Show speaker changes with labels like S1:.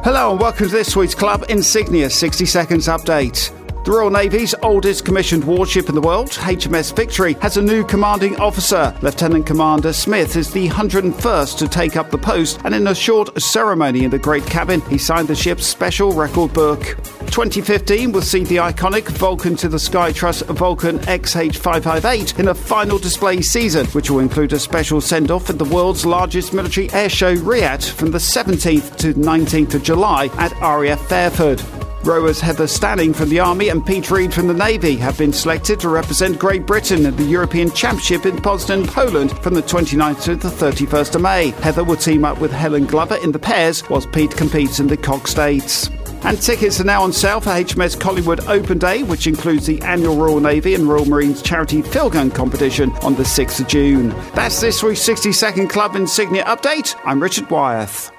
S1: Hello and welcome to this week's Club Insignia 60 Seconds Update. The Royal Navy's oldest commissioned warship in the world, HMS Victory, has a new commanding officer. Lieutenant Commander Smith is the 101st to take up the post, and in a short ceremony in the Great Cabin, he signed the ship's special record book. 2015 will see the iconic Vulcan to the Sky Trust Vulcan XH558 in a final display season, which will include a special send-off at the world's largest military air show, Riyadh, from the 17th to 19th of July at RAF Fairford. Rowers Heather Stanning from the Army and Pete Reed from the Navy have been selected to represent Great Britain at the European Championship in Poznan, Poland from the 29th to the 31st of May. Heather will team up with Helen Glover in the pairs, whilst Pete competes in the Cock States. And tickets are now on sale for HMS Collingwood Open Day, which includes the annual Royal Navy and Royal Marines charity field gun competition on the 6th of June. That's this week's 60-second Club Insignia update. I'm Richard Wyeth.